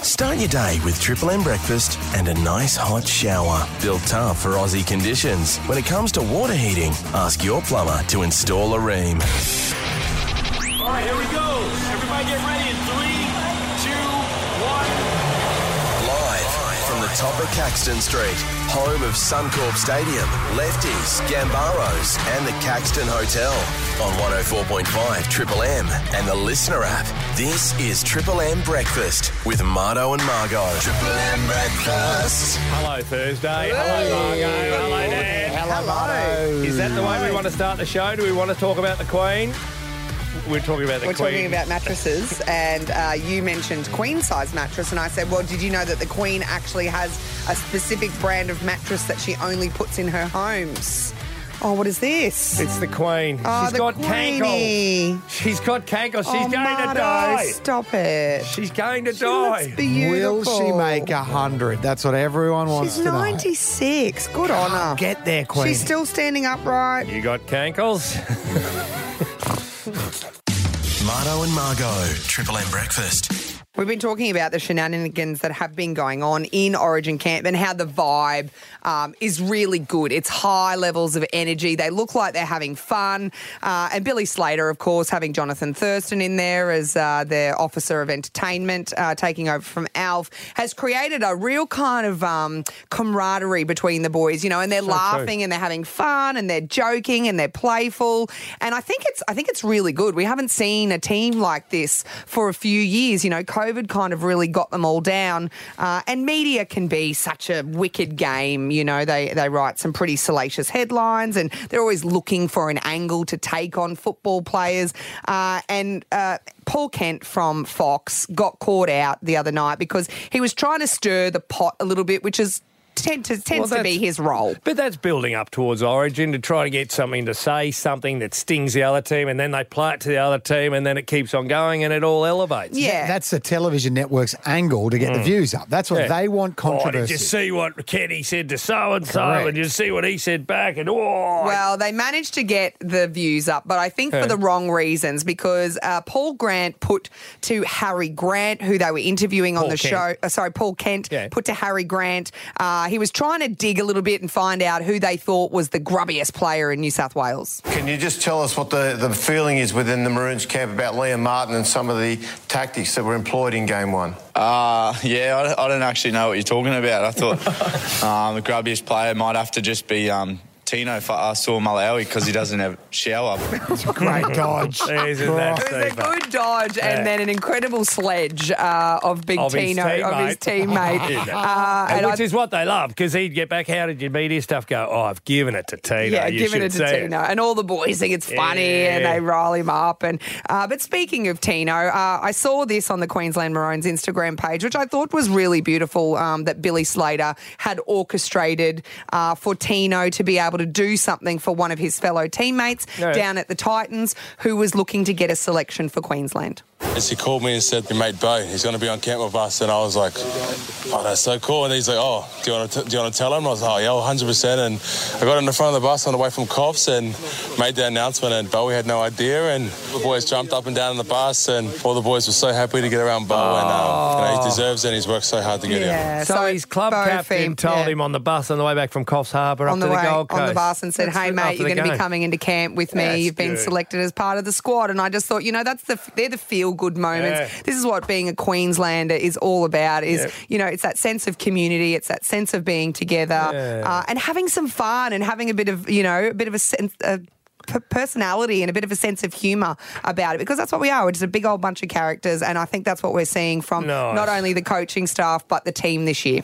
Start your day with Triple M breakfast and a nice hot shower. Built tough for Aussie conditions. When it comes to water heating, ask your plumber to install a Ream. All right, here we go. Everybody get ready in 3, 2, 1. Live from the top of Caxton Street, home of Suncorp Stadium, Lefties, Gambaros and the Caxton Hotel. On 104.5 Triple M and the Listener app. This is Triple M Breakfast with Marto and Margot. Triple M Breakfast. Hello, Thursday. Hello, Margot. Hello, Dan. Hello. Is that the way we want to start the show? Do we want to talk about the Queen? We're talking about the We're Queen. talking about mattresses, and you mentioned queen-size mattress, and I said, well, did you know that the Queen actually has a specific brand of mattress that she only puts in her homes? Oh, what is this? It's the Queen. Oh, She's the got Queenie. cankles. She's got cankles. She's going Marto, to die. Stop it. She's going to She die. looks beautiful. Will she make 100? That's what everyone wants She's to know. 96. Good on her. Get there, Queen. She's still standing upright. You got cankles? Marto and Margot. Triple M Breakfast. We've been talking about the shenanigans that have been going on in Origin Camp and how the vibe is really good. It's high levels of energy. They look like they're having fun. And Billy Slater, of course, having Jonathan Thurston in there as their Officer of Entertainment, taking over from Alf, has created a real kind of camaraderie between the boys, you know, and they're laughing and they're having fun and they're joking and they're playful. And I think it's really good. We haven't seen a team like this for a few years. You know, COVID kind of really got them all down. And media can be such a wicked game. You know, they write some pretty salacious headlines and they're always looking for an angle to take on football players. And Paul Kent from Fox got caught out the other night because he was trying to stir the pot a little bit, which is tends to be his role. But that's building up towards Origin to try to get something to say, something that stings the other team, and then they play it to the other team, and then it keeps on going, and it all elevates. Yeah. That's the television network's angle to get the views up. That's what they want, controversy. Oh, did you see what Kenny said to so-and-so, Correct. and you see what he said back, and Well, they managed to get the views up, but I think for the wrong reasons because Paul Grant put to Harry Grant, who they were interviewing on Paul the Kent. show. Paul Kent Yeah. put to Harry Grant. He was trying to dig a little bit and find out who they thought was the grubbiest player in New South Wales. Can you just tell us what the feeling is within the Maroons camp about Liam Martin and some of the tactics that were employed in Game 1? Yeah, I don't actually know what you're talking about. I thought the grubbiest player might have to just be Tino for Saul Malawi because he doesn't have shower. It's a great dodge. Isn't that It was a super? good dodge and then an incredible sledge of Big Of his Tino, of his teammate. Which is what they love, because he'd get back, how did your media stuff go? Oh, I've given it to Tino. Yeah, You giving should it to see Tino. And all the boys think it's funny and they rile him up. And but speaking of Tino, I saw this on the Queensland Maroons Instagram page, which I thought was really beautiful, that Billy Slater had orchestrated for Tino to be able to do something for one of his fellow teammates down at the Titans who was looking to get a selection for Queensland. He called me and said, your mate Bo, he's going to be on camp with us. And I was like, oh, that's so cool. And he's like, oh, do you want to tell him? I was like, oh, yeah, 100%. And I got in the front of the bus on the way from Coffs and made the announcement, and Bowie had no idea. And the boys jumped up and down on the bus, and all the boys were so happy to get around Bo. And he deserves it, and he's worked so hard to get here. So his club Bo captain told him on the bus on the way back from Coffs Harbour up to the Gold Coast. on the bus and said, That's hey, after mate, you're the going to be game. coming into camp with me. That's You've been good. selected as part of the squad. And I just thought, you know, they're the feel-good moments. Yeah. This is what being a Queenslander is all about, you know, it's that sense of community, it's that sense of being together and having some fun and having a bit of a sense personality and a bit of a sense of humour about it, because that's what we are. We're just a big old bunch of characters, and I think that's what we're seeing from not only the coaching staff but the team this year.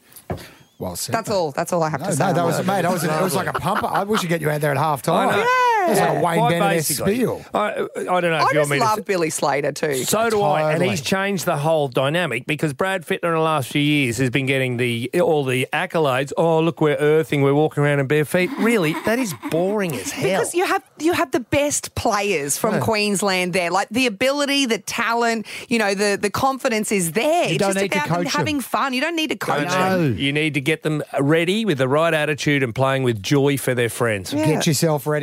Well said. That's all I have to say. No, that was, mate, it was like a pumper. I wish you'd get you out there at half time. I know. It was like a Wayne Quite Bennett basically. spiel. I don't know if I you want just me to love Billy Slater too. So do I, and Totally. he's changed the whole dynamic, because Brad Fittler in the last few years has been getting all the accolades. Oh, look, we're earthing, we're walking around in bare feet. Really, that is boring as hell. Because you have the best players from Queensland there, like the ability, the talent, you know, the confidence is there. You It's don't just need to about them coach them. having fun. You don't need to coach No. them. You need to get them ready with the right attitude and playing with joy for their friends. Get yourself ready for tomorrow.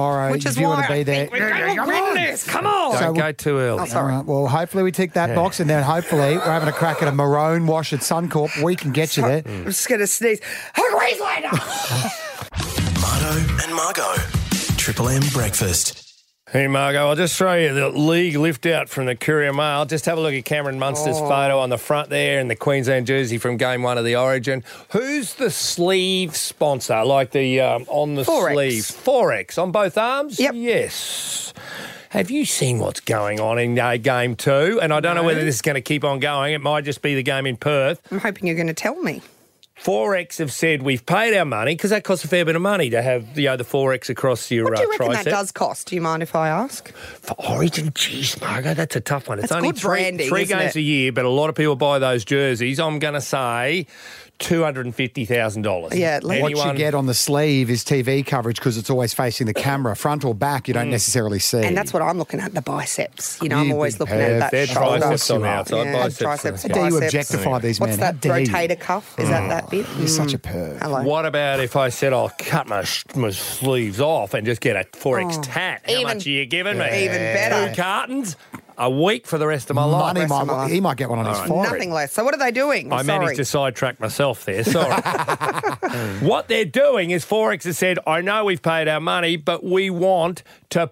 tomorrow. Which is if you why want to be I there. think we're going to win this. Come on. Don't go too early. Oh, sorry. All right, well, hopefully we tick that box, and then hopefully we're having a crack at a maroon wash at Suncorp. We can get you there. I'm just going to sneeze. Agrees later. Marto and Margot. Triple M breakfast. Hey, Margot, I'll just show you the league lift out from the Courier Mail. Just have a look at Cameron Munster's photo on the front there and the Queensland jersey from Game 1 of the Origin. Who's the sleeve sponsor, like the on the Forex. sleeves? Forex on both arms? Yep. Yes. Have you seen what's going on in Game 2? And I don't know whether this is going to keep on going. It might just be the game in Perth. I'm hoping you're going to tell me. Forex have said we've paid our money because that costs a fair bit of money to have the Forex across your What do you reckon tricep. that does cost? Do you mind if I ask? For Origin, geez, Margot, that's a tough one. It's That's only good three branding, games isn't it? a year, but a lot of people buy those jerseys. I'm going to say $250,000. Yeah, What you get on the sleeve is TV coverage because it's always facing the camera. Front or back, you don't necessarily see. And that's what I'm looking at, the biceps. You know, I'm You always big looking at that They're shoulder. triceps on the outside. Yeah, biceps. triceps, How dare you biceps. objectify these men? What's How that dare you? rotator cuff? Is that bit? You're such a perv. Hello. What about if I said I'll cut my sleeves off and just get a Forex tat? How Even- much are you giving me? Even better. 2 cartons? A week for the rest of my life. Money he might get one on his forehead. Nothing less. So what are they doing? I managed to sidetrack myself there. Sorry. What they're doing is Forex has said, I know we've paid our money, but we want to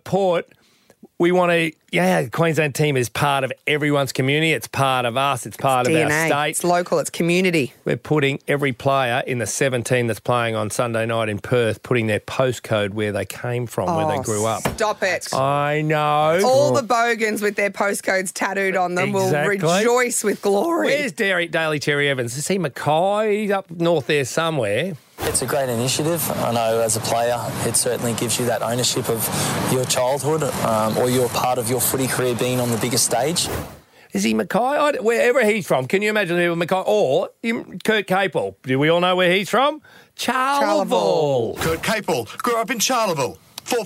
the Queensland team is part of everyone's community. It's part of us. It's part of our DNA. state. It's local. It's community. We're putting every player in the 17 that's playing on Sunday night in Perth, putting their postcode where they came from, where they grew up. Stop it. I know. All the bogans with their postcodes tattooed on them Exactly. will rejoice with glory. Where's Daly Cherry Evans? Is he Mackay? He's up north there somewhere. It's a great initiative. I know as a player, it certainly gives you that ownership of your childhood or you're part of your footy career being on the biggest stage. Is he Mackay? Wherever he's from. Can you imagine him Mackay? Or Kurt Capel. Do we all know where he's from? Charleville. Kurt Capel grew up in Charleville.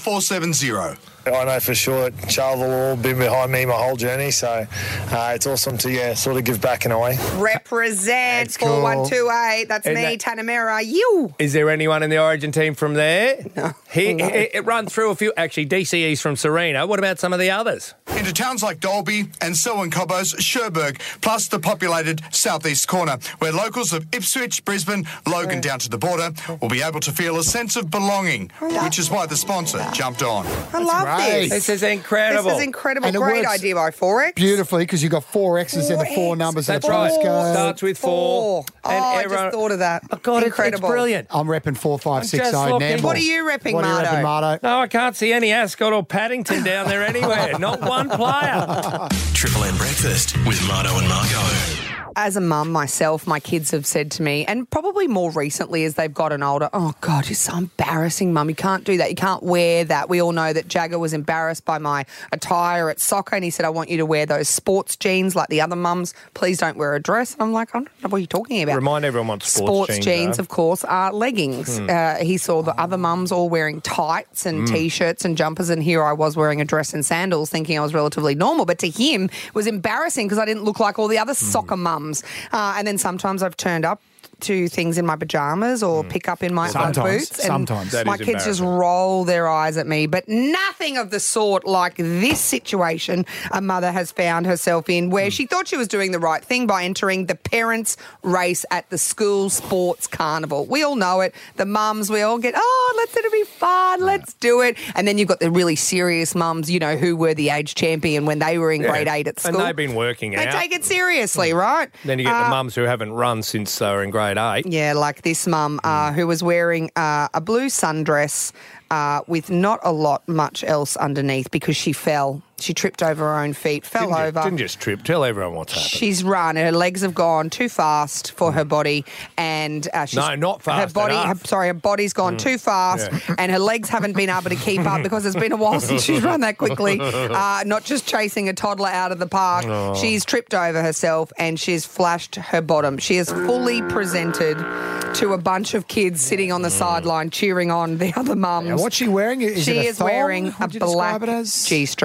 4470. I know for sure that Charleville will all been behind me my whole journey, so it's awesome to sort of give back in a way. Represent That's cool. 4128. That's me, Tanamera. You. Is there anyone in the Origin team from there? No. It run through a few. Actually, DCE's from Serena. What about some of the others? Into towns like Dalby and Selwyn Cobbo's Cherbourg, plus the populated southeast corner, where locals of Ipswich, Brisbane, Logan down to the border will be able to feel a sense of belonging, which is why the sponsor jumped on. I love great. this. This is incredible. This is incredible. And it Great works idea by Forex. Beautifully, because you've got 4 X's and the 4 4X. numbers That's of the right. postcode. Starts with 4. I just thought of that. Oh, God, Incredible. it's brilliant. I'm repping 4560 I'm just looking. Namble. What are you repping, What are you repping, Marto? No, I can't see any Ascot or Paddington down there anywhere. Not one player. Triple M breakfast with Marto and Margot. As a mum myself, my kids have said to me, and probably more recently as they've gotten older, oh, God, you're so embarrassing, Mum. You can't do that. You can't wear that. We all know that Jagger was embarrassed by my attire at soccer, and he said, I want you to wear those sports jeans like the other mums. Please don't wear a dress. I'm like, I don't know what you're talking about. Remind everyone what sports jeans are. of course, are leggings. He saw the other mums all wearing tights and T-shirts and jumpers, and here I was wearing a dress and sandals thinking I was relatively normal. But to him, it was embarrassing because I didn't look like all the other soccer mums. And then sometimes I've turned up to things in my pajamas or pick up in my own boots. And my kids just roll their eyes at me. But nothing of the sort like this situation a mother has found herself in, where she thought she was doing the right thing by entering the parents' race at the school sports carnival. We all know it. The mums, we all get, it'll be fun, let's do it. And then you've got the really serious mums, you know, who were the age champion when they were in grade 8 at school. And they've been working They out. take it seriously, right? Then you get the mums who haven't run since they were in grade 8. Yeah, like this mum who was wearing a blue sundress with not much else underneath because she fell. She tripped over her own feet, fell over. Didn't just trip. Tell everyone what's happened. She's run. Her legs have gone too fast for her body, and she's not fast enough. Her body's gone too fast, and her legs haven't been able to keep up because it's been a while since she's run that quickly. Not just chasing a toddler out of the park. She's tripped over herself and she's flashed her bottom. She is fully presented to a bunch of kids sitting on the sideline cheering on the other mums. What's she wearing? Is she it a is thong? wearing a Would you describe black it as? G-string.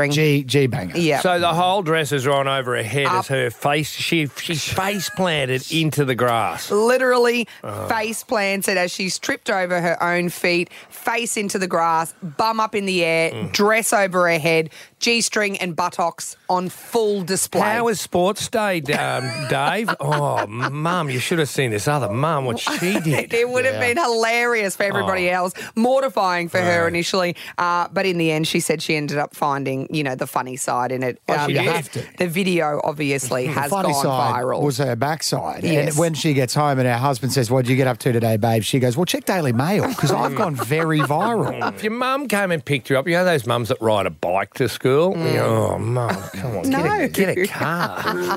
G-banger. Yeah. So the whole dress is on over her head as her face. She's face planted into the grass. Literally face planted as she's tripped over her own feet, face into the grass, bum up in the air, dress over her head, G-string and buttocks on full display. How was Sports Day, Dave? Oh, Mum, you should have seen this other mum, what she did. It would have been hilarious for everybody else, mortifying for her initially, but in the end she said she ended up finding, the funny side in it. You have to. The video obviously has The funny gone side viral. was her backside. Yes. And when she gets home and her husband says, what did you get up to today, babe? She goes, well, check Daily Mail because I've gone very viral. If your mum came and picked you up, those mums that ride a bike to school? Oh, Mum, come on, get a car.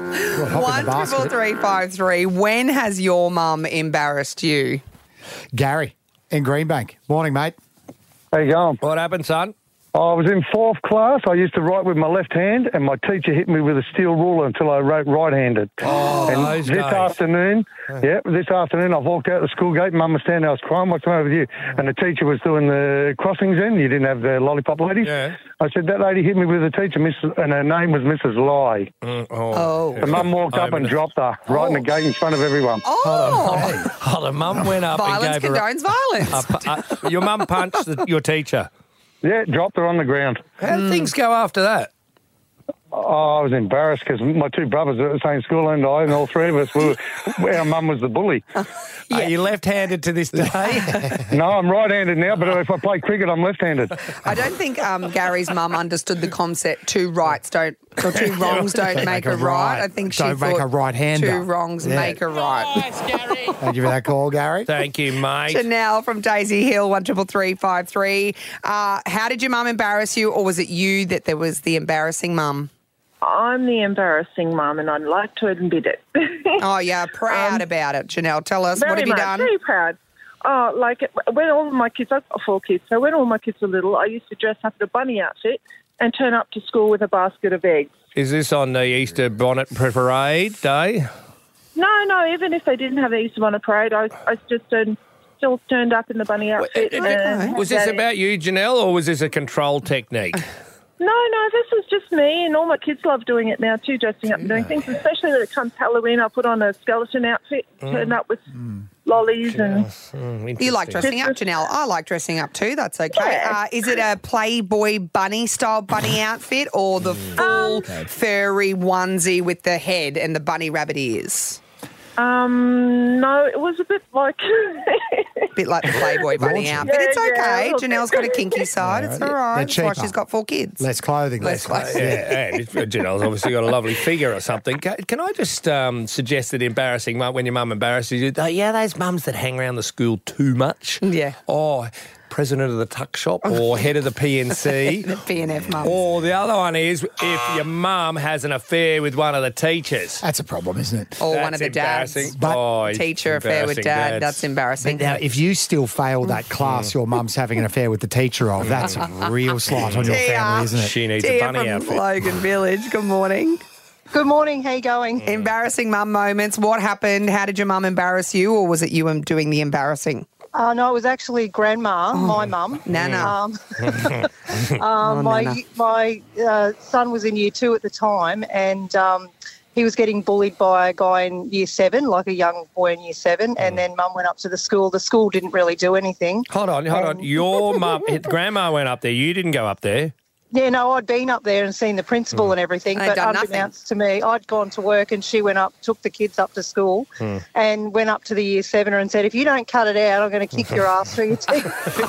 1-333-533. When has your mum embarrassed you? Gary in Greenbank. Morning, mate. How you going? What happened, son? I was in 4th class. I used to write with my left hand, and my teacher hit me with a steel ruler until I wrote right-handed. Oh, and those this days. afternoon, I walked out the school gate. Mum was standing there. I was crying. What's the matter with you? And the teacher was doing the crossings in. You didn't have the lollipop ladies. Yeah. I said, that lady hit me with a teacher, and her name was Mrs. Lie. The mum walked up and dropped her right in the gate in front of everyone. Hold on, Mum went up Violence and gave condones violence. her... your mum punched your teacher. Yeah, dropped her on the ground. How did things go after that? Oh, I was embarrassed because my two brothers are at the same school and all three of us, our mum was the bully. Are you left-handed to this day? No, I'm right-handed now, but if I play cricket, I'm left-handed. I don't think Gary's mum understood the concept two wrongs don't make a right. I think she Don't make thought a right-hander. two wrongs make a right. Thank you for that call, Gary. Thank you, mate. Janelle from Daisy Hill, 1-333-533. How did your mum embarrass you, or was it you that there was the embarrassing mum? I'm the embarrassing mum, and I'd like to admit it. Oh, yeah, proud about it. Janelle, tell us, what have you done? Very proud. Oh, when all my kids, I've got 4 kids, so when all my kids were little, I used to dress up in a bunny outfit and turn up to school with a basket of eggs. Is this on the Easter bonnet parade day? No, even if they didn't have the Easter bonnet parade, I just still turned up in the bunny outfit. Was this about you, Janelle, or was this a control technique? No, this was just me, and all my kids love doing it now too, dressing up and doing things, especially when it comes Halloween. I put on a skeleton outfit, turn up with lollies and... You like dressing up, Janelle? I like dressing up too, that's okay. Yeah. Is it a Playboy bunny-style bunny outfit or the full furry onesie with the head and the bunny rabbit ears? No, it was a bit like... bit like the Playboy bunny outfit. It's okay. Janelle's got a kinky side. It's all right. That's why she's got 4 kids. Less clothing. Less clothing. Yeah, Janelle's obviously got a lovely figure or something. Can I just suggest that embarrassing mum, when your mum embarrasses you, those mums that hang around the school too much? Yeah. Oh, president of the tuck shop or head of the PNC. The P&F mums. Or the other one is if your mum has an affair with one of the teachers. That's a problem, isn't it? Or one of the dads. Teacher affair with dad. That's embarrassing. But now, if you still fail that class your mum's having an affair with the teacher of, that's a real slight on your family, isn't it? She needs a bunny from outfit. Logan Village. Good morning. Good morning. How you going? Embarrassing mum moments. What happened? How did your mum embarrass you, or was it you doing the embarrassing? No, it was actually Grandma, my mum. Nana. My son was in year 2 at the time, and he was getting bullied by a guy in year 7, like a young boy in year 7, and then Mum went up to the school. The school didn't really do anything. Hold on. Your mum, Grandma went up there. You didn't go up there. Yeah, no, I'd been up there and seen the principal and everything, but unbeknownst to me, I'd gone to work and she went up, took the kids up to school and went up to the year 7er and said, if you don't cut it out, I'm going to kick your ass through your teeth.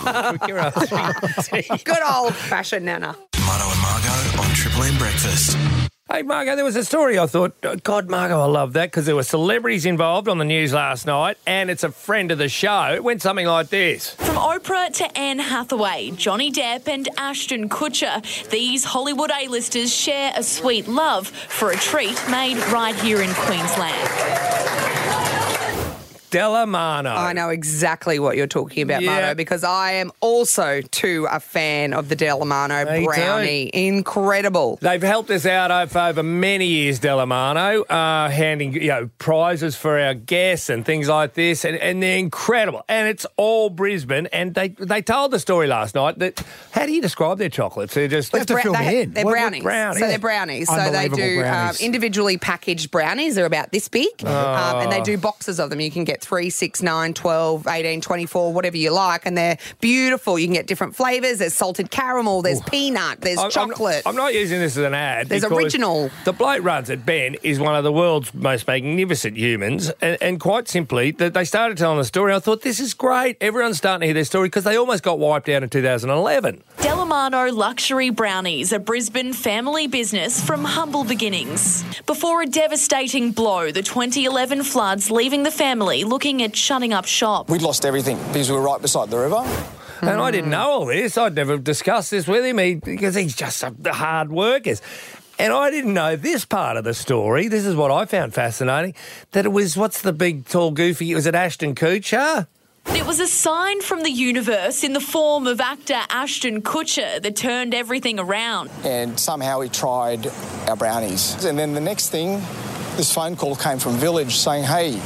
Good old-fashioned Nana. Mano and Margo on Triple M Breakfast. Hey, Margo, there was a story I thought, God, Margo, I love that, because there were celebrities involved on the news last night, and it's a friend of the show. It went something like this. From Oprah to Anne Hathaway, Johnny Depp and Ashton Kutcher, these Hollywood A-listers share a sweet love for a treat made right here in Queensland. Delamano. I know exactly what you're talking about, Yeah. Marto, because I am also, too, a fan of the Delamano Me brownie. Incredible. They've helped us out over many years, Delamano, handing prizes for our guests and things like this, and they're incredible. And it's all Brisbane, and they told the story last night that, how do you describe their chocolates? They're just... They're brownies. brownies. So they're brownies. So they do individually packaged brownies. They're about this big. And they do boxes of them. You can get 3, 6, 9, 12, 18, 24, whatever you like. And they're beautiful. You can get different flavours. There's salted caramel. There's peanut. There's chocolate. I'm not using this as an ad. There's original. The bloke runs it, Ben, is one of the world's most magnificent humans. And quite simply, they started telling the story. I thought, this is great. Everyone's starting to hear their story because they almost got wiped out in 2011. Delamano Luxury Brownies, a Brisbane family business from humble beginnings. Before a devastating blow, the 2011 floods leaving the family looking at shutting up shop. We'd lost everything because we were right beside the river. And I didn't know all this. I'd never discussed this with him because he's just the hard workers. And I didn't know this part of the story. This is what I found fascinating, that it was, what's the big, tall, goofy, was it Ashton Kutcher? It was a sign from the universe in the form of actor Ashton Kutcher that turned everything around. And somehow he tried our brownies. And then the next thing, this phone call came from Village saying, hey,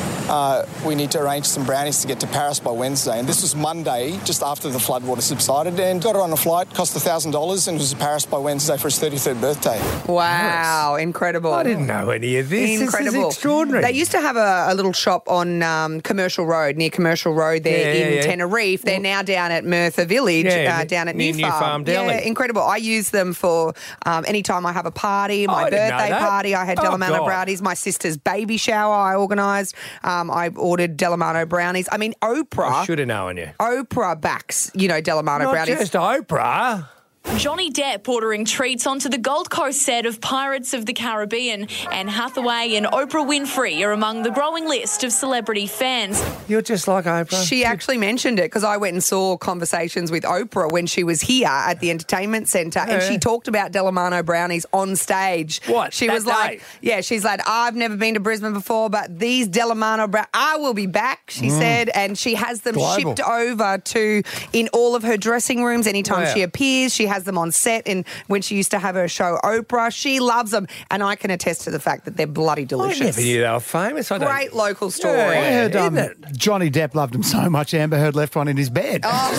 we need to arrange some brownies to get to Paris by Wednesday. And this was Monday, just after the floodwater subsided, and got her on a flight, cost $1,000, and was to Paris by Wednesday for his 33rd birthday. Wow, incredible. I didn't know any of this. Incredible. This is extraordinary. They used to have a little shop on Commercial Road, near Commercial Road there in Tenerife. They're now down at Merthyr Village, down at New Farm. Delhi. Yeah, incredible. I use them for any time I have a party, my birthday party. I had Delamano brownies. My sister's baby shower I organised. I ordered Delamano brownies. I mean, Oprah... I should have known you. Oprah backs, Delamano brownies. Not just Oprah. Johnny Depp ordering treats onto the Gold Coast set of Pirates of the Caribbean. Anne Hathaway and Oprah Winfrey are among the growing list of celebrity fans. You're just like Oprah. She actually mentioned it because I went and saw Conversations with Oprah when she was here at the Entertainment Centre and she talked about Delamano brownies on stage. What? She was like, she's like, I've never been to Brisbane before, but these Delamano brownies, I will be back, she said, and she has them shipped over to in all of her dressing rooms anytime she appears. She has them on set, and when she used to have her show Oprah, she loves them, and I can attest to the fact that they're bloody delicious. I never knew they were famous. Great local story. I heard Johnny Depp loved them so much Amber Heard left one in his bed.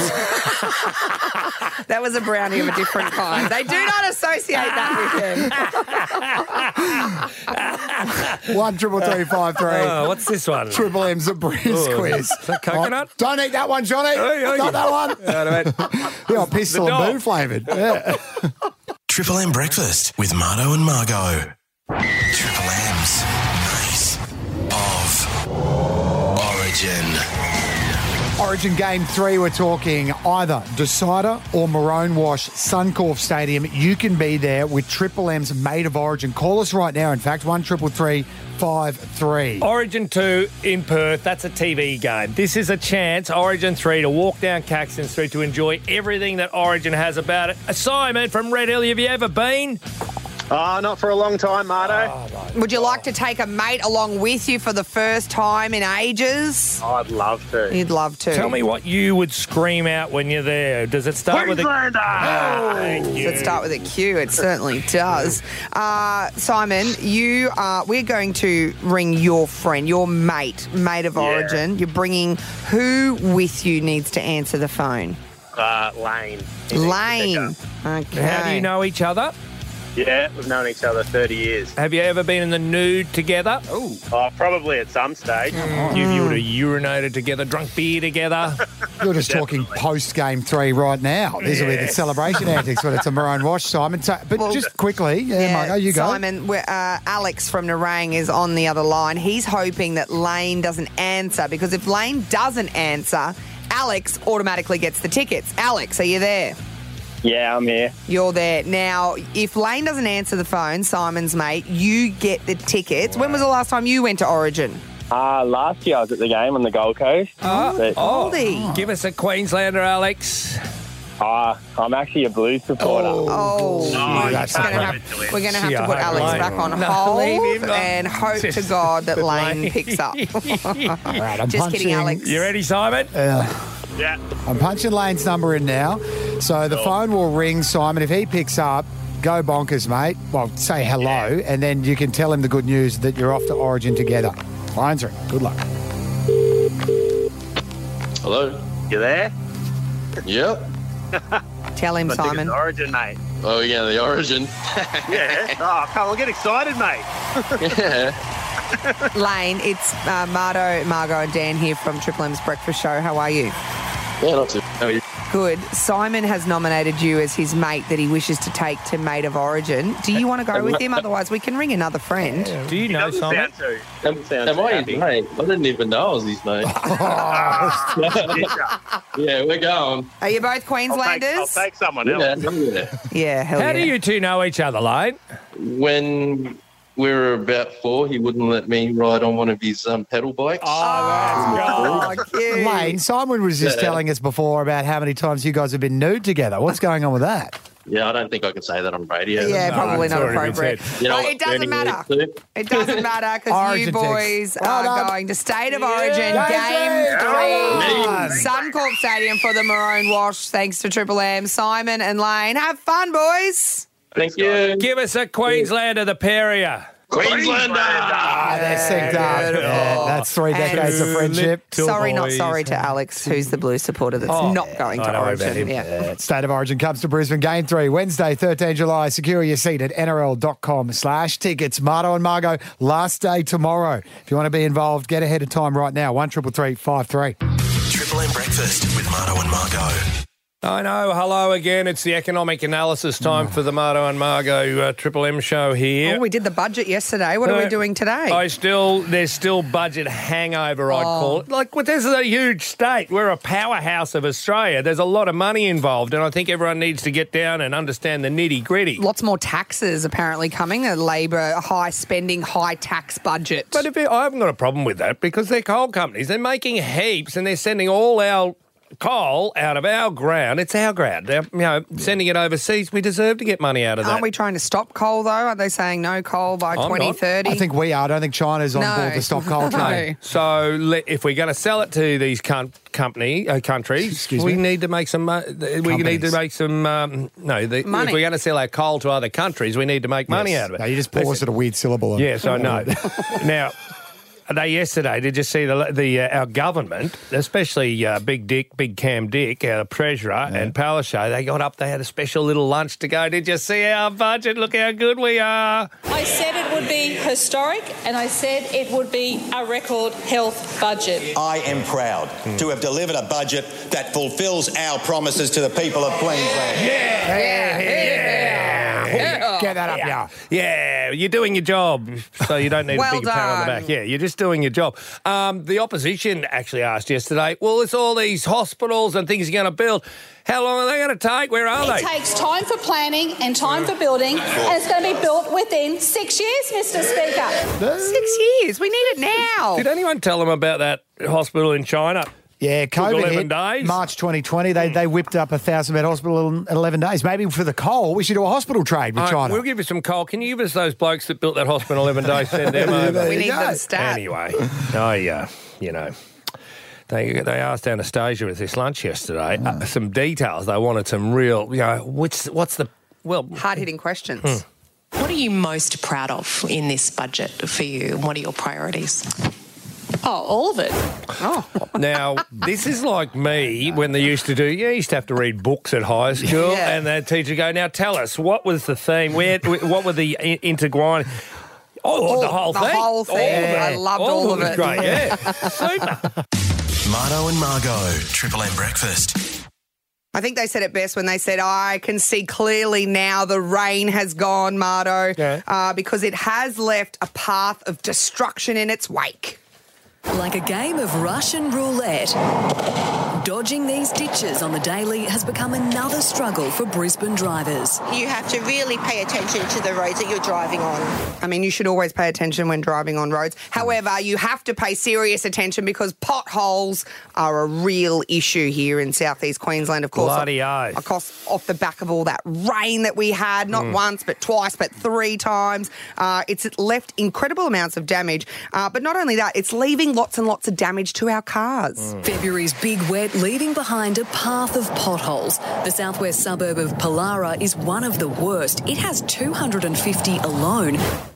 That was a brownie of a different kind. They do not associate that with him. 1-3-3-5-3. Oh, what's this one? Triple M's a breeze quiz. Is that coconut? Don't eat that one, Johnny. Not that one. Yeah, pistol and boo flavoured. Yeah. Triple M breakfast with Marto and Margot. Triple M's Nice of Origin. Origin Game 3, we're talking either Decider or Maroon Wash, Suncorp Stadium. You can be there with Triple M's Made of Origin. Call us right now, in fact, 1-333-53. Origin 2 in Perth, that's a TV game. This is a chance, Origin 3, to walk down Caxton Street to enjoy everything that Origin has about it. Simon from Red Hill, have you ever been? Not for a long time, Marto. Would you like to take a mate along with you for the first time in ages? I'd love to. You'd love to. Tell me what you would scream out when you're there. Does it start with a... Does it start with a Q? It certainly does. Simon, we're going to ring your friend, your mate of Origin. You're bringing who with you needs to answer the phone? Lane. Lane. Okay. How do you know each other? Yeah, we've known each other 30 years. Have you ever been in the nude together? Oh, probably at some stage. You would have urinated together, drunk beer together. You're just talking post-Game 3 right now. These will be the celebration antics when it's a Maroon Wash, Simon. But just quickly, Margo, you go. Simon, Alex from Nerang is on the other line. He's hoping that Lane doesn't answer, because if Lane doesn't answer, Alex automatically gets the tickets. Alex, are you there? Yeah, I'm here. You're there. Now, if Lane doesn't answer the phone, Simon's mate, you get the tickets. When was the last time you went to Origin? Last year I was at the game on the Gold Coast. Give us a Queenslander, Alex. I'm actually a Blues supporter. We're going to have to put Alex back on hold and hope to God that Lane picks up. Right, I'm Just kidding, Alex. You ready, Simon? Yeah. I'm punching Lane's number in now. So the phone will ring, Simon. If he picks up, go bonkers, mate. Well, say hello, and then you can tell him the good news that you're off to Origin together. Lines ring. Good luck. Hello? You there? Yep. Tell him, Simon. Origin, mate. Oh, yeah, the Origin. Yeah. Oh, come on, get excited, mate. Yeah. Lane, it's Marto, Margot and Dan here from Triple M's Breakfast Show. How are you? Yeah, not too bad. How are you? Good. Simon has nominated you as his mate that he wishes to take to Mate of Origin. Do you want to go with him? Otherwise, we can ring another friend. Do you know Simon? Am I his mate? I didn't even know I was his mate. Yeah, we're going. Are you both Queenslanders? I'll take someone else. Yeah, hell How yeah. do you two know each other, Lane? When we were about 4, he wouldn't let me ride on one of his pedal bikes. Lane, Simon was just telling us before about how many times you guys have been nude together. What's going on with that? Yeah, I don't think I can say that on radio. Yeah, probably not Sorry, appropriate. You know But what, it doesn't Bernie matter. needs to. It doesn't matter because you Origin boys ticks. Well are done. going to State of Origin, Yeah. Game 3. Done. Suncorp Stadium for the Maroon Wash, thanks to Triple M. Simon and Lane, have fun, boys. Thank you. Give us a Queenslander, the pair of you. Queenslander! They're synced up. Yeah, that's 3 decades of friendship. Sorry, not sorry to Alex, who's the Blues supporter that's not going to Origin. Yeah. State of Origin comes to Brisbane. Game 3, Wednesday, 13 July. Secure your seat at nrl.com/tickets. Marto and Margot, last day tomorrow. If you want to be involved, get ahead of time right now. 1333 53. Triple M Breakfast with Marto and Margot. I know. Hello again. It's the economic analysis time for the Marto and Margot Triple M show here. Oh, we did the budget yesterday. What are we doing today? There's still budget hangover, I'd call it. Like, this is a huge state. We're a powerhouse of Australia. There's a lot of money involved, and I think everyone needs to get down and understand the nitty-gritty. Lots more taxes apparently coming. A Labor high spending, high tax budget. But I haven't got a problem with that because they're coal companies. They're making heaps, and they're sending all our coal out of our ground. It's our ground. They're sending it overseas. We deserve to get money out of that. Aren't we trying to stop coal, though? Are they saying no coal by 2030? I think we are. I don't think China's on board to stop coal trade. So if we're going to sell it to these countries, we need to make some money. If we're going to sell our coal to other countries, we need to make money out of it. No, you just paused at a weird syllable. Yes, I know. Now, yesterday, did you see our government, especially Big Cam Dick, our treasurer, and Palaszczuk, they got up, they had a special little lunch to go. Did you see our budget? Look how good we are. I said it would be historic, and I said it would be a record health budget. I am proud to have delivered a budget that fulfills our promises to the people of Queensland. Get that up now. Yeah, you're doing your job, so you don't need Well a big pat on the done. back. Yeah, you're just doing your job. The opposition actually asked yesterday, well, it's all these hospitals and things you're going to build. How long are they going to take? Where are It they? takes time for planning and time for building, and it's going to be built within 6 years, Mr. Speaker. 6 years? We need it now. Did anyone tell them about that hospital in China? Yeah, Took COVID 11 hit days. March 2020. They whipped up a 1,000-bed hospital in 11 days. Maybe for the coal, we should do a hospital trade with All right, China. we'll give you some coal. Can you give us those blokes that built that hospital in 11 days? Send them over. We need them stat. Anyway, they asked Anastasia at this lunch yesterday some details. They wanted some real, what's the hard-hitting questions. What are you most proud of in this budget for you? What are your priorities? Oh, all of it. Now, this is like me when they used to used to have to read books at high school, and the teacher would go, now tell us, what was the theme? What were the intertwining? The whole thing? The whole thing. I loved all of it. Great, yeah. Super. Marto and Margot, Triple M Breakfast. I think they said it best when they said, I can see clearly now the rain has gone, Marto, because it has left a path of destruction in its wake. Like a game of Russian roulette, Dodging these ditches on the daily has become another struggle for Brisbane drivers. You have to really pay attention to the roads that you're driving on. I mean, you should always pay attention when driving on roads. However, you have to pay serious attention because potholes are a real issue here in southeast Queensland, of course. Bloody oath. Of course, off the back of all that rain that we had, not once, but twice, but 3 times. It's left incredible amounts of damage. But not only that, it's leaving lots and lots of damage to our cars. February's big wet leaving behind a path of potholes. The southwest suburb of Pallara is one of the worst. It has 250 alone.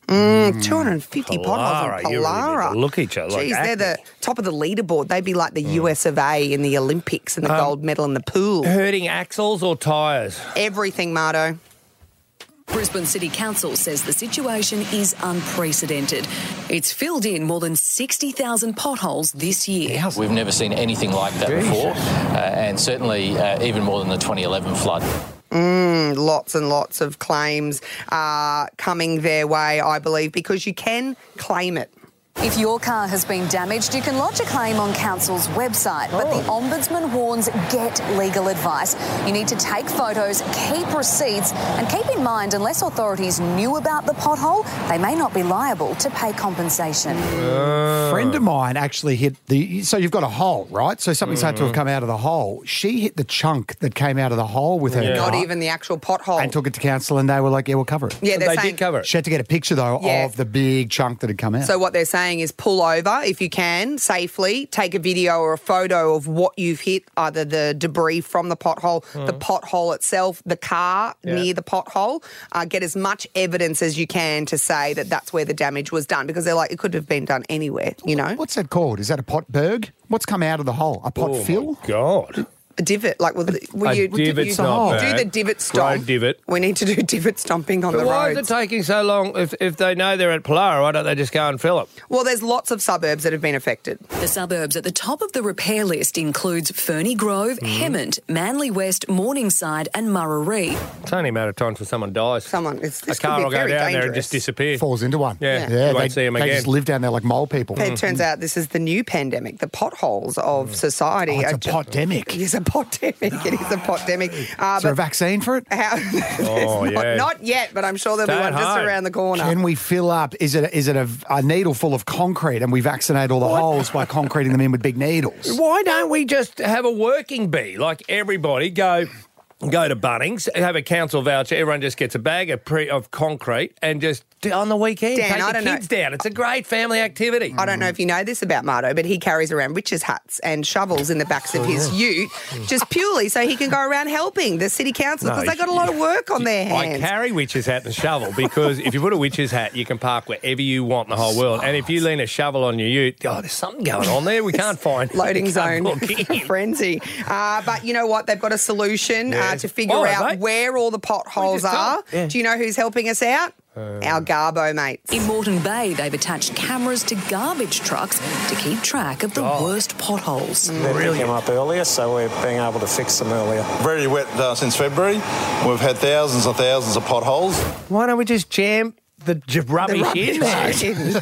250 potholes in You Pallara. really need to look at each other. Jeez, they're the top of the leaderboard. They'd be like the US of A in the Olympics and the gold medal in the pool. Hurting axles or tyres? Everything, Marto. Brisbane City Council says the situation is unprecedented. It's filled in more than 60,000 potholes this year. We've never seen anything like that before, and certainly even more than the 2011 flood. Lots and lots of claims coming their way, I believe, because you can claim it. If your car has been damaged, you can lodge a claim on Council's website. But the Ombudsman warns, get legal advice. You need to take photos, keep receipts, and keep in mind, unless authorities knew about the pothole, they may not be liable to pay compensation. A friend of mine actually hit so you've got a hole, right? So something's had to have come out of the hole. She hit the chunk that came out of the hole with her car. Not even the actual pothole. And took it to Council and they were like, yeah, we'll cover it. Yeah, they did cover it. She had to get a picture, though, of the big chunk that had come out. So what they're saying is pull over if you can safely, take a video or a photo of what you've hit, either the debris from the pothole, the pothole itself, the car near the pothole. Get as much evidence as you can to say that that's where the damage was done, because they're like, it could have been done anywhere, you know? What's that called? Is that a potberg? What's come out of the hole? A pot fill? My God. A divot, like divot's not bad. do the divot stomp. Road divot. We need to do divot stomping on the Why roads. is it taking so long? If they know they're at Pallara, why don't they just go and fill it? Well, there's lots of suburbs that have been affected. The suburbs at the top of the repair list includes Ferny Grove, Hemmant, Manly West, Morningside and Murarrie. It's only a matter of time till someone dies. This a car could be will go very down there and dangerous. just disappear. Falls into one. Yeah, you won't see them They again. just live down there like mole people. It turns out this is the new pandemic, the potholes of society. Oh, it's a potdemic. It's a potdemic. It is a potdemic. Is there a vaccine for it? Not yet, but I'm sure there'll be one just around the corner. Can we fill up? Is it a needle full of concrete and we vaccinate all the holes by concreting them in with big needles? Why don't we just have a working bee? Like everybody go to Bunnings, have a council voucher, everyone just gets a bag of concrete and just on the weekend Dan, take the kids down. It's a great family activity. I don't know if you know this about Marto, but he carries around witches' hats and shovels in the backs of his ute just purely so he can go around helping the city council because they've got a lot of work on their hands. I carry witch's hat and shovel because if you put a witch's hat, you can park wherever you want in the whole world. And if you lean a shovel on your ute, there's something going on there we can't find. Loading zone frenzy. But you know what? They've got a solution to figure out where all the potholes are. Yeah. Do you know who's helping us out? Our Garbo mates. In Moreton Bay, they've attached cameras to garbage trucks to keep track of the worst potholes. They really came up earlier, so we're being able to fix them earlier. Very wet since February. We've had thousands of potholes. Why don't we just jam the rubbish in there?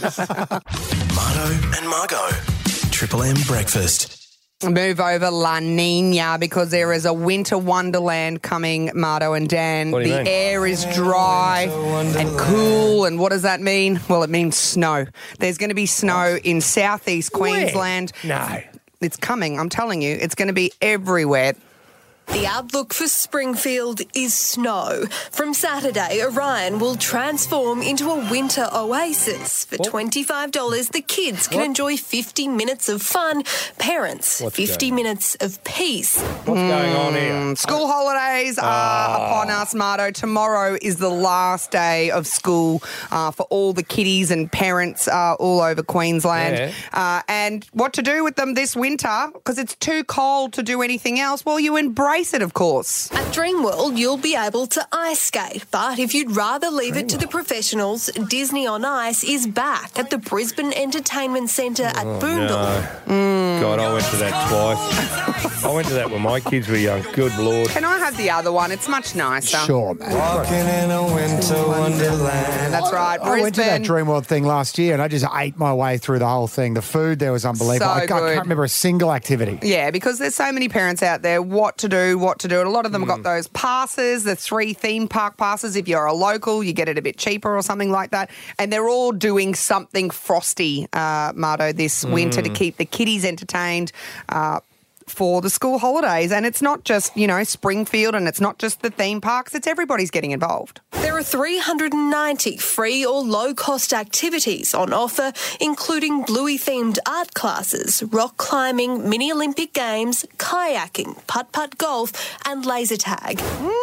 Marto and Margot. Triple M breakfast. Move over La Nina because there is a winter wonderland coming, Marto and Dan. What do you The mean? air is dry and cool, and what does that mean? Well, it means snow. There's going to be snow in southeast Queensland. No. It's coming, I'm telling you. It's going to be everywhere. The outlook for Springfield is snow. From Saturday, Orion will transform into a winter oasis. For $25, the kids can enjoy 50 minutes of fun. Parents, 50 minutes of peace. What's going on here? School holidays are upon us, Marto. Tomorrow is the last day of school for all the kiddies and parents all over Queensland. And what to do with them this winter, because it's too cold to do anything else, well, you embrace embrace it, of course. At Dreamworld, you'll be able to ice skate, but if you'd rather leave it to the professionals, Disney on Ice is back at the Brisbane Entertainment Centre at Boondall. No. God, I went to that twice. I went to that when my kids were young. Good Lord. Can I have the other one? It's much nicer. Sure, man. Walking in a winter wonderland. That's right, Brisbane. I went to that Dreamworld thing last year and I just ate my way through the whole thing. The food there was unbelievable. So I can't good. remember a single activity. Yeah, because there's so many parents out there, what to do. And a lot of them got those passes, the 3 theme park passes. If you're a local, you get it a bit cheaper or something like that. And they're all doing something frosty, Marto, this winter to keep the kiddies entertained for the school holidays. And it's not just, Springfield, and it's not just the theme parks. It's everybody's getting involved. There are 390 free or low-cost activities on offer, including Bluey-themed art classes, rock climbing, mini Olympic games, kayaking, putt-putt golf and laser tag.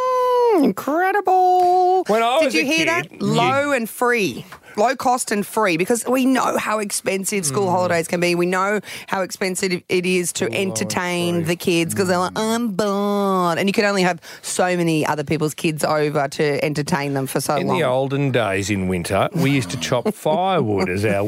Incredible. When I was Did you a hear kid, that? Low and free. Low cost and free, because we know how expensive school holidays can be. We know how expensive it is to entertain the kids because they're like, I'm bored. And you can only have so many other people's kids over to entertain them for so In long. the olden days in winter, we used to chop firewood as our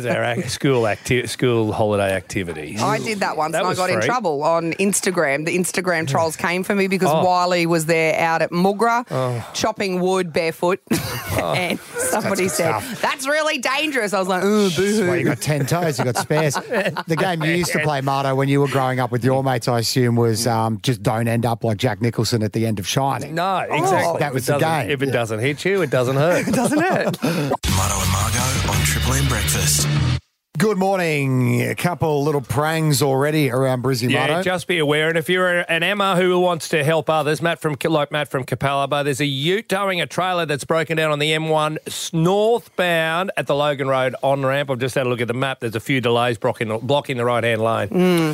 school holiday activities. I did that once That and I was got in free. trouble on Instagram. The Instagram trolls came for me because Wiley was there out at Mugra chopping wood barefoot and somebody said, that's really dangerous. I was like, ooh, boo-hoo. Well, you got 10 toes, you got spares. The game you used to play, Marto, when you were growing up with your mates, I assume, was just don't end up like Jack Nicholson at the end of Shining. No, exactly. That was the game. If it doesn't hit you, it doesn't hurt. It doesn't hurt. Marto and Margo on Triple M Breakfast. Good morning. A couple little prangs already around Brizzy, Yeah, Marto. just be aware. And if you're an Emma who wants to help others, Matt from Capalaba, there's a ute towing a trailer that's broken down on the M1 northbound at the Logan Road on-ramp. I've just had a look at the map. There's a few delays blocking the right-hand lane.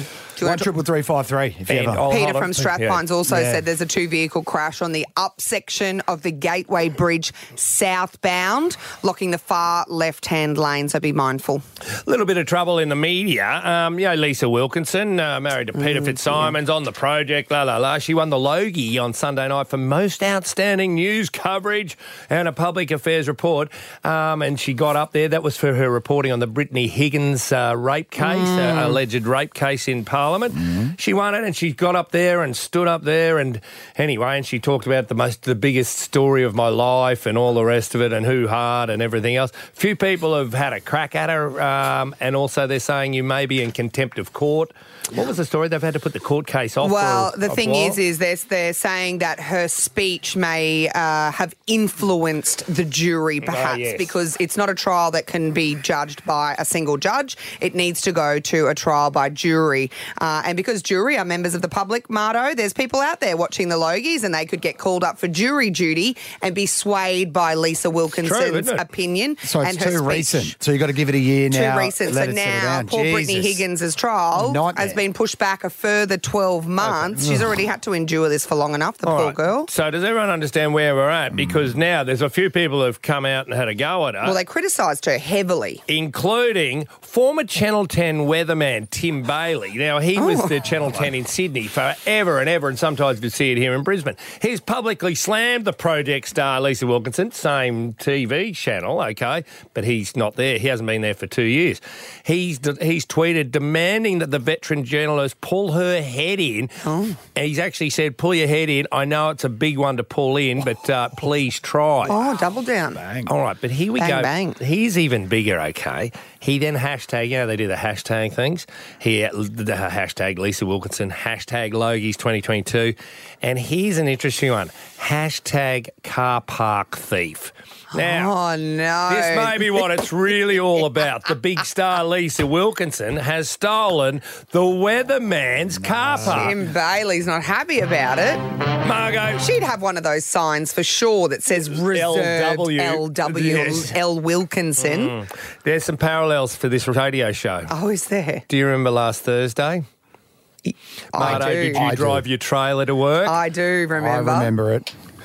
1-333-353 if you ever. Peter from Strathpines also said there's a 2-vehicle crash on the up section of the Gateway Bridge southbound, blocking the far left-hand lane, so be mindful. A little bit of trouble in the media. Lisa Wilkinson, married to Peter Fitzsimons, on the project, She won the Logie on Sunday night for most outstanding news coverage and a public affairs report. And she got up there. That was for her reporting on the Brittany Higgins rape case, alleged rape case in Parliament. She won it and she got up there and stood up there and she talked about the biggest story of my life and all the rest of it and who hard and everything else. Few people have had a crack at her and also they're saying you may be in contempt of court. What was the story? They've had to put the court case off. Well, the thing is they're saying that her speech may have influenced the jury, perhaps, because it's not a trial that can be judged by a single judge. It needs to go to a trial by jury. And because jury are members of the public, Marto, there's people out there watching the Logies and they could get called up for jury duty and be swayed by Lisa Wilkinson's opinion. So it's and her too speech. recent. So you've got to give it a year now. Too recent. So now poor Brittany Higgins' trial has been pushed back a further 12 months. She's already had to endure this for long enough, the poor girl. So does everyone understand where we're at? Because now there's a few people who have come out and had a go at her. Well, they criticised her heavily. Including former Channel 10 weatherman Tim Bailey. Now, he was the Channel 10 in Sydney forever and ever, and sometimes you see it here in Brisbane. He's publicly slammed the project star Lisa Wilkinson, same TV channel, okay, but he's not there. He hasn't been there for 2 years. He's tweeted demanding that the veteran journalist pull her head in. And he's actually said, pull your head in. I know it's a big one to pull in, but please try. Oh, double down. Bang. All right, but here we go. Bang. He's even bigger, okay? He then hashtag, they do the hashtag things. The hashtag Lisa Wilkinson, hashtag Logies 2022. And here's an interesting one. Hashtag car park thief. Now, oh, no. This may be what it's really all about. The big star Lisa Wilkinson has stolen the weatherman's car park. Tim Bailey's not happy about it. Margo. She'd have one of those signs for sure that says reserved LW Yes. L Wilkinson. There's some parallels for this radio show. Oh, is there? Do you remember last Thursday? I Marto, do. did you drive your trailer to work? I do remember. I remember it.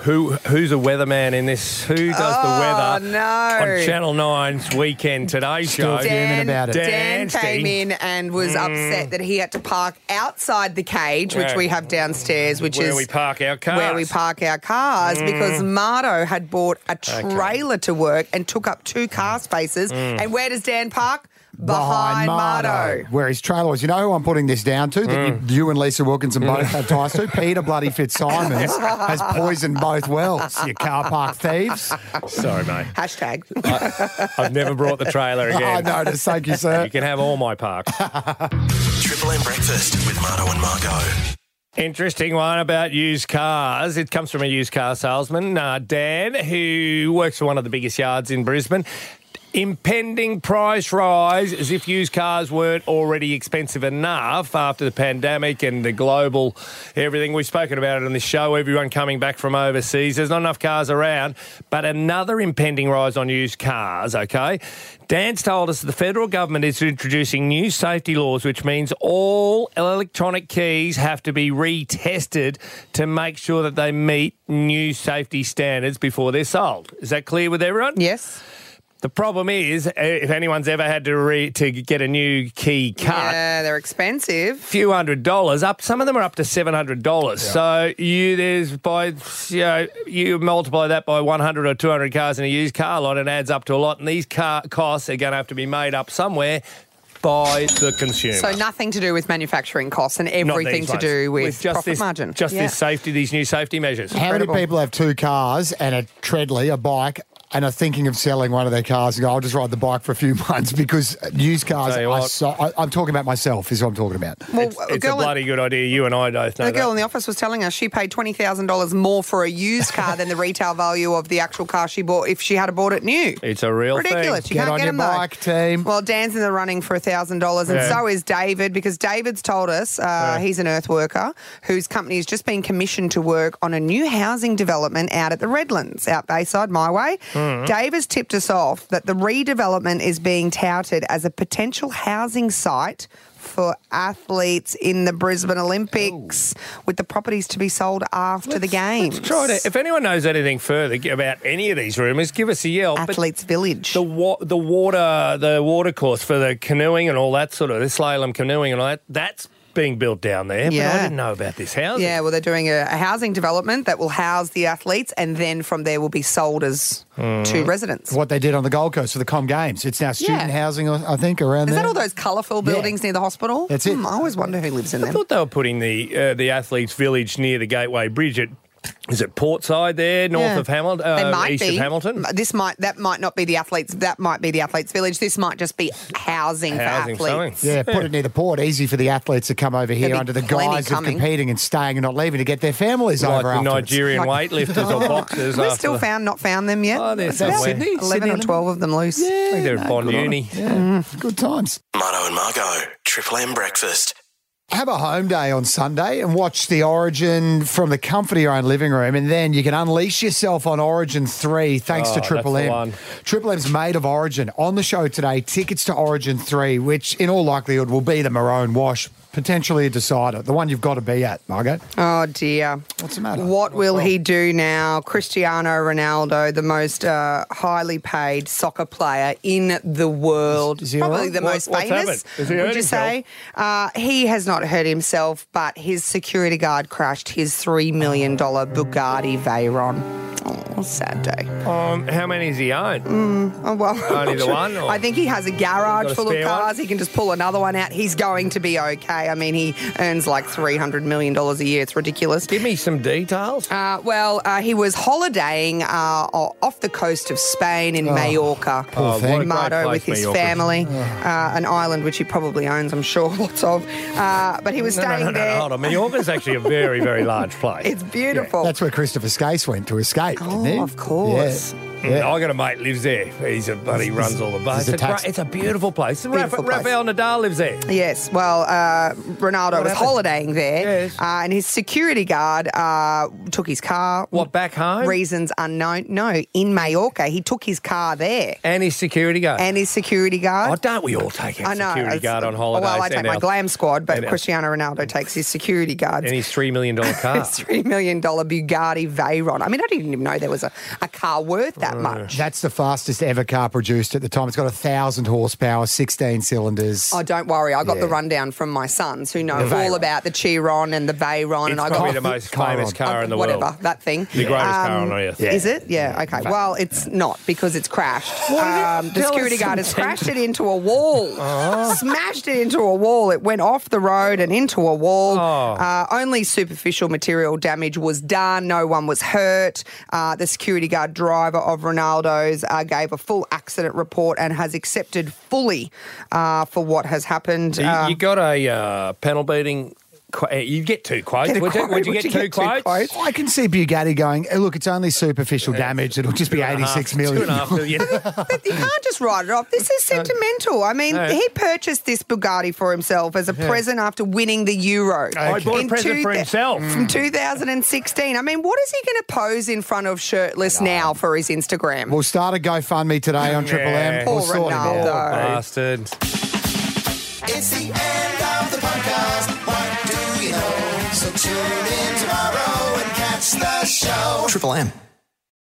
Who's a weatherman in this? Who does the weather no. on Channel 9's Weekend Today show? Dan came in and was upset that he had to park outside the cage, which we have downstairs, which where is we park our cars. Where we park our cars, because Mardo had bought a trailer to work and took up 2 car spaces. And where does Dan park? Behind Mardo. Where his trailer was. You know who I'm putting this down to? That you and Lisa Wilkinson both had ties to? Peter bloody Fitzsimons has poisoned both wells, you car park thieves. Sorry, mate. Hashtag. I've never brought the trailer again. I noticed. Thank you, sir. You can have all my parks. Triple M Breakfast with Mardo and Margo. Interesting one about used cars. It comes from a used car salesman, Dan, who works for one of the biggest yards in Brisbane. Impending price rise, as if used cars weren't already expensive enough after the pandemic and the global everything. We've spoken about it on this show, everyone coming back from overseas. There's not enough cars around, but another impending rise on used cars, okay? Dan's told us the federal government is introducing new safety laws, which means all electronic keys have to be retested to make sure that they meet new safety standards before they're sold. Is that clear with everyone? Yes. The problem is, if anyone's ever had to get a new key cut, yeah, they're expensive. Few $100s up. Some of them are up to $700. Yeah. So you multiply that by 100 or 200 cars in a used car lot, and it adds up to a lot. And these car costs are going to have to be made up somewhere by the consumer. So nothing to do with manufacturing costs and everything to do with profit margin. This safety, these new safety measures. How many people have 2 cars and a Treadly, a bike, and are thinking of selling one of their cars and go, I'll just ride the bike for a few months, because used cars I'm talking about myself is what I'm talking about. Well, it's a bloody good idea. You and I both know that. The girl in the office was telling us she paid $20,000 more for a used car than the retail value of the actual car she bought if she had bought it new. It's a real ridiculous. thing. You can't get on your bike, team. Well, Dan's in the running for $1,000 and so is David, because David's told us he's an earth worker whose company has just been commissioned to work on a new housing development out at the Redlands, out Bayside, my way. David's tipped us off that the redevelopment is being touted as a potential housing site for athletes in the Brisbane Olympics, with the properties to be sold after the games. Let's try to, if anyone knows anything further about any of these rumours, give us a yell. Athletes Village. The water course for the canoeing and all that sort of, the slalom canoeing and all that, that's being built down there, but I didn't know about this housing. Yeah, well, they're doing a housing development that will house the athletes, and then from there will be sold as to residents. What they did on the Gold Coast for the Com Games. It's now student housing, I think, around there. Is that all those colourful buildings near the hospital? That's it. I always wonder who lives in them. I thought they were putting the athletes' village near the Gateway Bridge at, is it Portside there, north of Hamilton, east of Hamilton? That might not be the athletes. That might be the athletes' village. This might just be housing for athletes. Yeah, put it near the port. Easy for the athletes to come over here under the guise of competing and staying and not leaving to get their families over the afterwards. Nigerian weightlifters or boxers. We've still not found them yet. Oh, they're somewhere. 11 or 12 of them loose. Yeah, I think they're at Bond Uni. Yeah, good times. Mardo and Margo, Triple M Breakfast. Have a home day on Sunday and watch the Origin from the comfort of your own living room, and then you can unleash yourself on Origin 3 thanks to Triple M. Triple M's made of Origin. On the show today, tickets to Origin 3, which in all likelihood will be the maroon wash, potentially a decider, the one you've got to be at, Margo. Oh, dear. What's the matter? What will he do now? Cristiano Ronaldo, the most highly paid soccer player in the world, is he probably the most famous, would you say? He has not hurt himself, but his security guard crashed his $3 million Bugatti Veyron. Oh, sad day. How many does he own? Only the one? I think he has a garage full of cars. He can just pull another one out. He's going to be okay. I mean, he earns like $300 million a year. It's ridiculous. Give me some details. He was holidaying off the coast of Spain in Mallorca, Mardo, with his family, an island which he probably owns, I'm sure, lots of. But he was staying there. Hold on. Mallorca's actually a very, very large place. It's beautiful. Yeah, that's where Christopher Skase went to escape, didn't he? Of course. Yeah. Yeah. I got a mate lives there. He runs all the bars. It's a beautiful place. Beautiful place. Rafael Nadal lives there. Yes, well, Ronaldo was holidaying there, and his security guard took his car. What, back home? Reasons unknown. No, in Mallorca. He took his car there. And his security guard. Oh, don't we all take our security guard on holidays? Well, I take my glam squad, but Cristiano Ronaldo takes his security guards. And his $3 million car. His $3 million Bugatti Veyron. I mean, I didn't even know there was a car worth that much. That's the fastest ever car produced at the time. It's got 1,000 horsepower, 16 cylinders. Oh, don't worry. I got the rundown from my sons who know all about the Chiron and the Veyron. It's probably the most famous car in the world. Whatever, that thing. The greatest car on earth. Yeah. Is it? Yeah, okay. Well, it's not because it's crashed. The security guard has crashed it into a wall. Smashed it into a wall. It went off the road and into a wall. Only superficial material damage was done. No one was hurt. The security guard driver of Ronaldo's gave a full accident report and has accepted fully for what has happened. You got a panel beating. You get 2 quotes. Would you get two quotes? I can see Bugatti going, look, it's only superficial damage. It'll just be 86 million. $2.5 million. But you can't just write it off. This is sentimental. I mean, he purchased this Bugatti for himself as a present after winning the Euro. He bought a present for himself. From 2016. I mean, what is he going to pose in front of shirtless now for his Instagram? We'll start a GoFundMe today on Triple M. Poor Ronaldo. Bastard. It's the end of the podcast. What do you know? So tune in tomorrow and catch the show. Triple M.